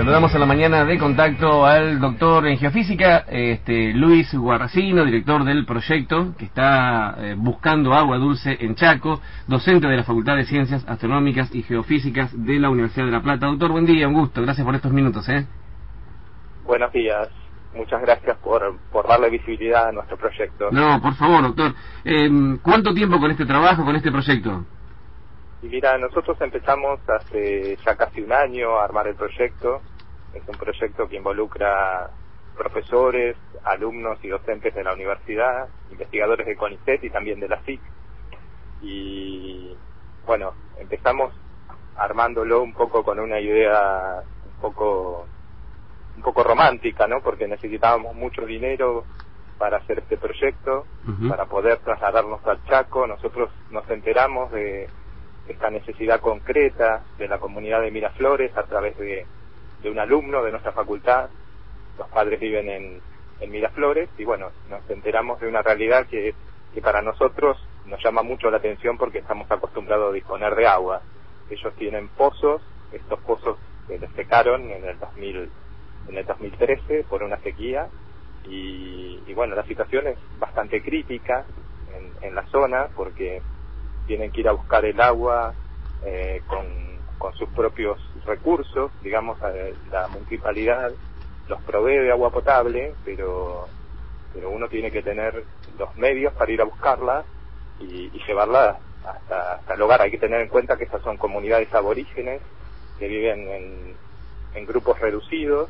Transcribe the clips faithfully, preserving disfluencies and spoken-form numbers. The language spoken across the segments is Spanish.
Saludamos a la mañana de contacto al doctor en geofísica, este, Luis Guarracino, director del proyecto que está eh, buscando agua dulce en Chaco, docente de la Facultad de Ciencias Astronómicas y Geofísicas de la Universidad de La Plata. Doctor, buen día, un gusto, gracias por estos minutos. ¿eh? Buenos días, muchas gracias por, por darle visibilidad a nuestro proyecto. No, por favor, doctor. Eh, ¿Cuánto tiempo con este trabajo, con este proyecto? Y mira, nosotros empezamos hace ya casi un año a armar el proyecto. Es un proyecto que involucra profesores, alumnos y docentes de la universidad, investigadores de CONICET y también de la S I C. Y bueno, empezamos armándolo un poco con una idea un poco un poco romántica, ¿no? Porque necesitábamos mucho dinero para hacer este proyecto, uh-huh. para poder trasladarnos al Chaco. Nosotros nos enteramos de esta necesidad concreta de la comunidad de Miraflores a través de, de un alumno de nuestra facultad. Los padres viven en, en Miraflores y bueno, nos enteramos de una realidad que, que para nosotros nos llama mucho la atención porque estamos acostumbrados a disponer de agua. Ellos tienen pozos, estos pozos se les secaron en el dos mil, en el dos mil trece por una sequía y, y bueno, la situación es bastante crítica en, en la zona porque tienen que ir a buscar el agua eh, con, con sus propios recursos, digamos, eh, la municipalidad los provee de agua potable, pero pero uno tiene que tener los medios para ir a buscarla y, y llevarla hasta, hasta el hogar. Hay que tener en cuenta que estas son comunidades aborígenes que viven en, en grupos reducidos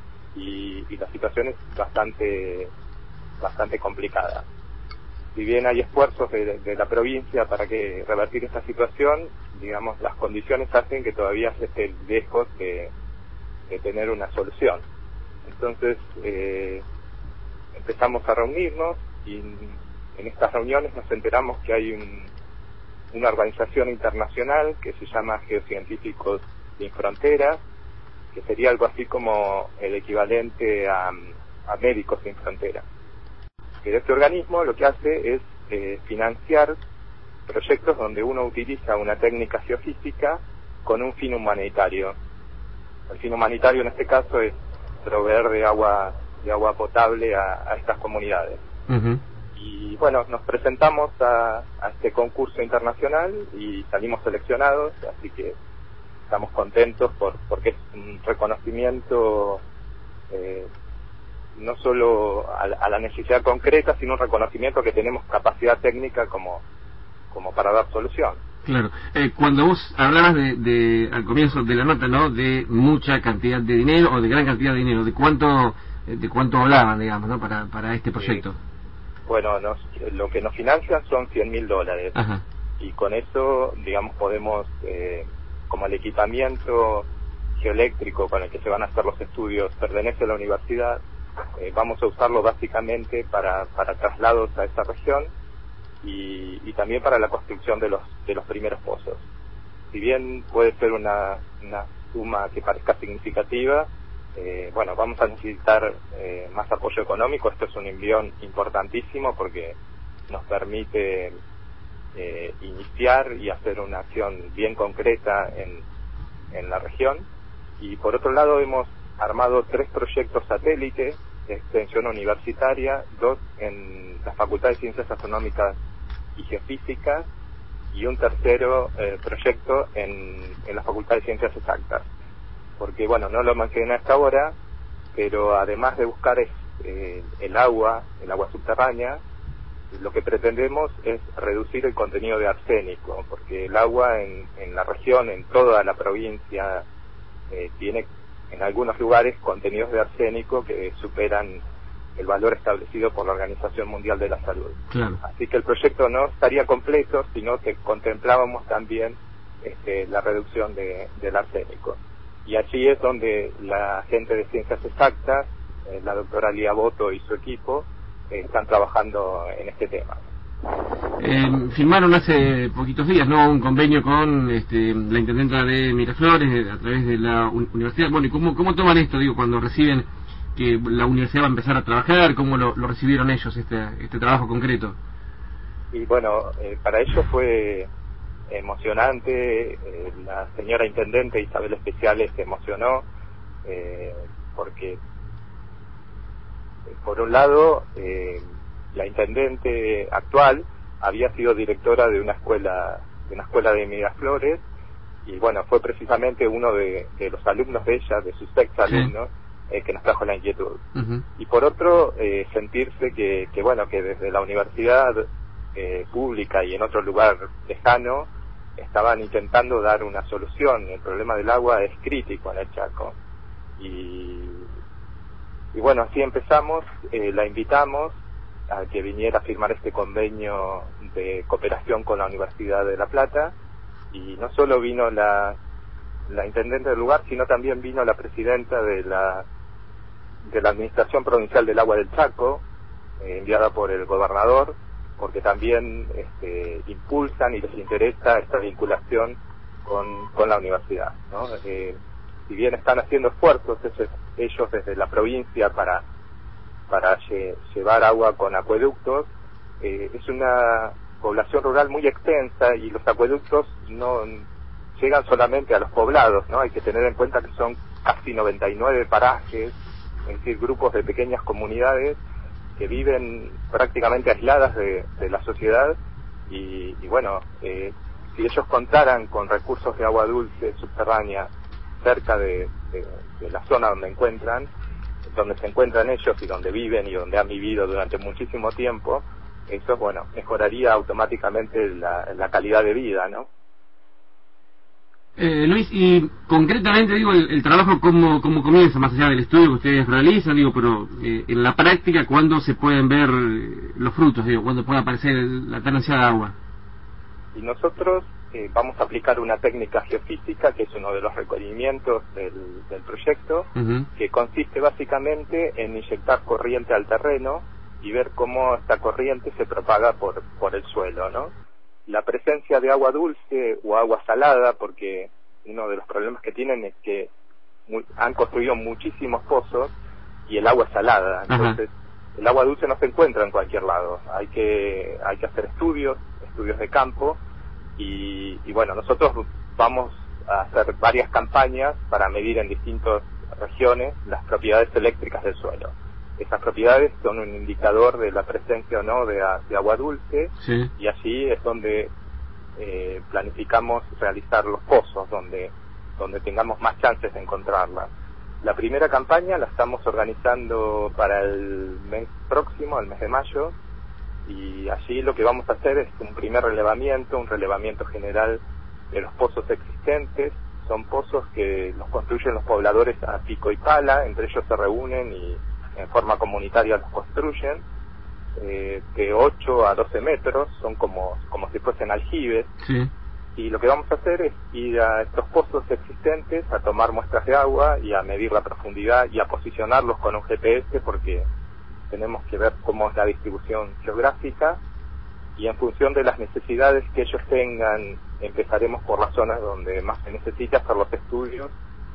y, y la situación es bastante bastante complicada. Si bien hay esfuerzos de, de la provincia para que revertir esta situación, digamos, las condiciones hacen que todavía se esté lejos de, de tener una solución. Entonces, eh, empezamos a reunirnos y en, en estas reuniones nos enteramos que hay un, una organización internacional que se llama Geocientíficos Sin Fronteras, que sería algo así como el equivalente a, a Médicos Sin Fronteras. Este organismo lo que hace es eh, financiar proyectos donde uno utiliza una técnica geofísica con un fin humanitario. El fin humanitario en este caso es proveer de agua de agua potable a, a estas comunidades. Uh-huh. Y bueno, nos presentamos a, a este concurso internacional y salimos seleccionados, así que estamos contentos por porque es un reconocimiento eh, no solo a, a la necesidad concreta, sino un reconocimiento que tenemos capacidad técnica como como para dar solución. Claro. Eh, cuando vos hablabas de, de al comienzo de la nota, ¿no?, de mucha cantidad de dinero o de gran cantidad de dinero, ¿de cuánto de cuánto hablaban, digamos, ¿no?, para para este proyecto? Sí. Bueno, nos, lo que nos financian son cien mil dólares. Ajá. Y con eso, digamos, podemos, eh, como el equipamiento geoeléctrico con el que se van a hacer los estudios pertenece a la universidad, Eh, vamos a usarlo básicamente para, para traslados a esa región y, y también para la construcción de los de los primeros pozos. Si bien puede ser una, una suma que parezca significativa, eh, bueno, vamos a necesitar eh, más apoyo económico. Esto es un envión importantísimo porque nos permite eh, iniciar y hacer una acción bien concreta en, en la región. Y por otro lado hemos armado tres proyectos satélite de extensión universitaria, dos en la Facultad de Ciencias Astronómicas y Geofísicas y un tercero eh, proyecto en, en la Facultad de Ciencias Exactas. Porque, bueno, no lo mencioné hasta ahora, pero además de buscar es, eh, el agua, el agua subterránea, lo que pretendemos es reducir el contenido de arsénico, porque el agua en, en la región, en toda la provincia, eh, tiene en algunos lugares contenidos de arsénico que superan el valor establecido por la Organización Mundial de la Salud. Claro. Así que el proyecto no estaría completo, sino que contemplábamos también este, la reducción de, del arsénico. Y allí es donde la gente de Ciencias Exactas, eh, la doctora Lía Boto y su equipo, eh, están trabajando en este tema. Eh, firmaron hace poquitos días, ¿no?, un convenio con este, la intendenta de Miraflores a través de la un universidad. Bueno, ¿y cómo, cómo toman esto, digo, cuando reciben que la universidad va a empezar a trabajar? ¿Cómo lo, lo recibieron ellos, este, este trabajo concreto? Y bueno, eh, para ellos fue emocionante. Eh, la señora intendente Isabel Especiales se emocionó eh, porque por un lado eh, la intendente actual había sido directora de una escuela de una escuela de Miraflores, y bueno, fue precisamente uno de, de los alumnos de ella, de sus ex alumnos, sí. eh, que nos trajo la inquietud. Uh-huh. Y por otro, eh, sentirse que, que bueno, que desde la universidad eh, pública y en otro lugar lejano estaban intentando dar una solución. El problema del agua es crítico en el Chaco. Y, y bueno, así empezamos, eh, la invitamos a que viniera a firmar este convenio de cooperación con la Universidad de La Plata, y no solo vino la, la intendente del lugar, sino también vino la presidenta de la de la Administración Provincial del Agua del Chaco, eh, enviada por el gobernador, porque también este, impulsan y les interesa esta vinculación con, con la universidad, ¿no? Eh, si bien están haciendo esfuerzos ellos, ellos desde la provincia para para lle llevar agua con acueductos, eh, es una población rural muy extensa y los acueductos no llegan solamente a los poblados, ¿no? Hay que tener en cuenta que son casi noventa y nueve parajes, es decir, grupos de pequeñas comunidades que viven prácticamente aisladas de, de la sociedad, y, y bueno, eh, si ellos contaran con recursos de agua dulce subterránea cerca de, de, de la zona donde encuentran, donde se encuentran ellos y donde viven y donde han vivido durante muchísimo tiempo, eso, bueno, mejoraría automáticamente la, la calidad de vida, ¿no? Eh, Luis, y concretamente, digo, el, el trabajo, ¿cómo, ¿cómo comienza? Más allá del estudio que ustedes realizan, digo, pero eh, en la práctica, ¿cuándo se pueden ver los frutos, digo, cuándo puede aparecer la tan ansiada agua? Y nosotros eh, vamos a aplicar una técnica geofísica, que es uno de los requerimientos del, del proyecto, uh-huh. que consiste básicamente en inyectar corriente al terreno y ver cómo esta corriente se propaga por, por el suelo, ¿no? La presencia de agua dulce o agua salada, porque uno de los problemas que tienen es que muy, han construido muchísimos pozos y el agua es salada. Entonces, uh-huh. el agua dulce no se encuentra en cualquier lado. Hay que hay que hacer estudios, estudios de campo, y, y bueno, nosotros vamos a hacer varias campañas para medir en distintas regiones las propiedades eléctricas del suelo. Esas propiedades son un indicador de la presencia o no de, de agua dulce, sí. y allí es donde eh, planificamos realizar los pozos, donde donde tengamos más chances de encontrarla. La primera campaña la estamos organizando para el mes próximo, el mes de mayo, y allí lo que vamos a hacer es un primer relevamiento, un relevamiento general de los pozos existentes. Son pozos que los construyen los pobladores a pico y pala, entre ellos se reúnen y en forma comunitaria los construyen, eh, de ocho a doce metros, son como, como si fuesen aljibes, sí. y lo que vamos a hacer es ir a estos pozos existentes a tomar muestras de agua y a medir la profundidad y a posicionarlos con un G P S, porque tenemos que ver cómo es la distribución geográfica, y en función de las necesidades que ellos tengan empezaremos por las zonas donde más se necesita hacer los estudios.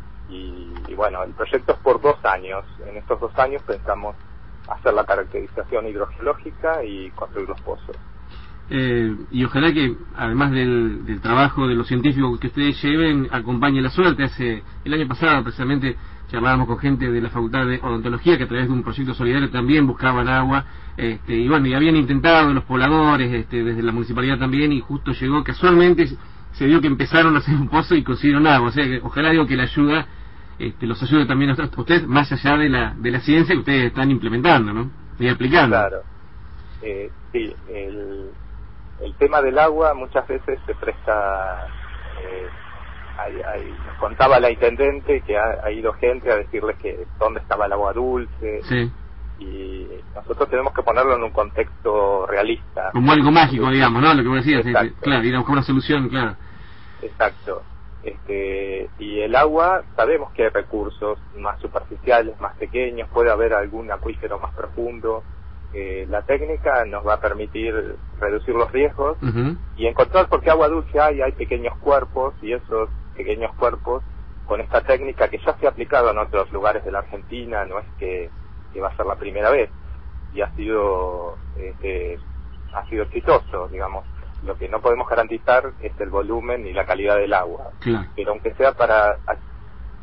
Y, y bueno, el proyecto es por dos años. En estos dos años pensamos hacer la caracterización hidrogeológica y construir los pozos. Eh, y ojalá que, además del, del trabajo de los científicos que ustedes lleven, acompañe la suerte. Hace el año pasado, precisamente, charlábamos con gente de la Facultad de Odontología que a través de un proyecto solidario también buscaban agua, este, y bueno, y habían intentado los pobladores, este, desde la municipalidad también, y justo llegó, casualmente, se dio que empezaron a hacer un pozo y consiguieron agua. O sea, que ojalá, digo, que la ayuda Este, los ayude también a ustedes, más allá de la de la ciencia que ustedes están implementando, ¿no? Y aplicando. Claro. Eh, sí, el, el tema del agua muchas veces se presta... Eh, hay, hay, nos contaba la intendente que ha, ha ido gente a decirles que dónde estaba el agua dulce. Sí. Y nosotros tenemos que ponerlo en un contexto realista. Como algo mágico, digamos, ¿no? Lo que vos decías, es, claro, ir a buscar una solución, claro. Exacto. Este, y el agua, sabemos que hay recursos más superficiales, más pequeños, puede haber algún acuífero más profundo. Eh, la técnica nos va a permitir reducir los riesgos uh-huh. y encontrar, porque agua dulce hay, hay pequeños cuerpos, y esos pequeños cuerpos, con esta técnica que ya se ha aplicado en otros lugares de la Argentina, no es que, que va a ser la primera vez, y ha sido, este, ha sido exitoso, digamos. Lo que no podemos garantizar es el volumen y la calidad del agua. Claro. Pero aunque sea para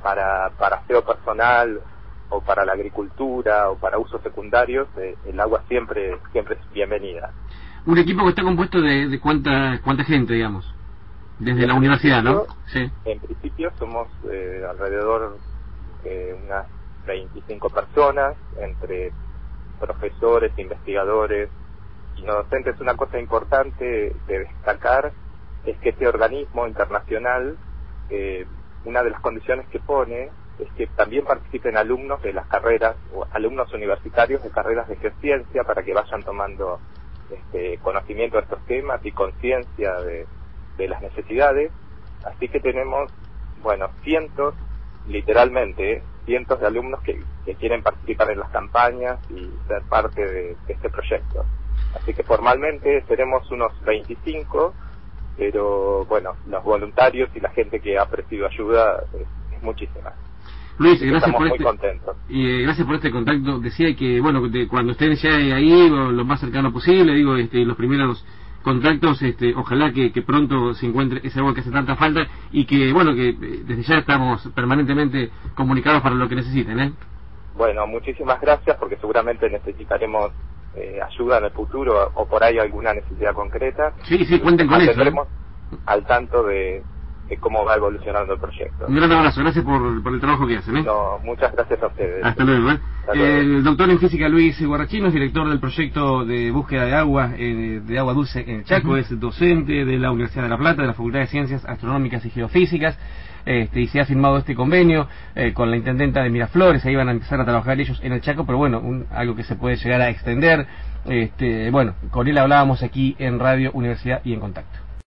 para, para aseo personal o para la agricultura o para usos secundarios, eh, el agua siempre siempre es bienvenida. Un equipo que está compuesto de, de cuánta cuánta gente, digamos, desde la universidad, ¿no? Sí. En principio somos eh, alrededor de eh, unas veinticinco personas, entre profesores, investigadores y no docentes. Una cosa importante de destacar es que este organismo internacional, eh, una de las condiciones que pone es que también participen alumnos de las carreras, o alumnos universitarios de carreras de geociencia, para que vayan tomando este, conocimiento de estos temas y conciencia de, de las necesidades. Así que tenemos, bueno, cientos, literalmente, cientos de alumnos que, que quieren participar en las campañas y ser parte de, de este proyecto. Así que formalmente seremos unos veinticinco, pero bueno, los voluntarios y la gente que ha ofrecido ayuda es, es muchísima. Luis, gracias Estamos por muy este, contentos. Y eh, gracias por este contacto. Decía que, bueno, de, cuando estén ya ahí, lo, lo más cercano posible, digo, este, los primeros contactos, este, ojalá que, que pronto se encuentre ese agua que hace tanta falta y que, bueno, que eh, desde ya estamos permanentemente comunicados para lo que necesiten, ¿eh? Bueno, muchísimas gracias, porque seguramente necesitaremos eh, ayuda en el futuro o por ahí alguna necesidad concreta. Sí, sí, cuenten con eso. Estaremos al tanto de, de cómo va evolucionando el proyecto. Un gran abrazo, gracias por, por el trabajo que hacen, ¿eh? No, muchas gracias a ustedes. Hasta luego, ¿eh? Hasta luego. El doctor en física Luis Guarrachinos, director del proyecto de búsqueda de agua, eh, de agua dulce en el Chaco, uh-huh. Es docente de la Universidad de La Plata, de la Facultad de Ciencias Astronómicas y Geofísicas, este, y se ha firmado este convenio eh, con la intendenta de Miraflores. Ahí van a empezar a trabajar ellos en el Chaco, pero bueno, un, algo que se puede llegar a extender. Este, bueno, con él hablábamos aquí en Radio Universidad y en Contacto.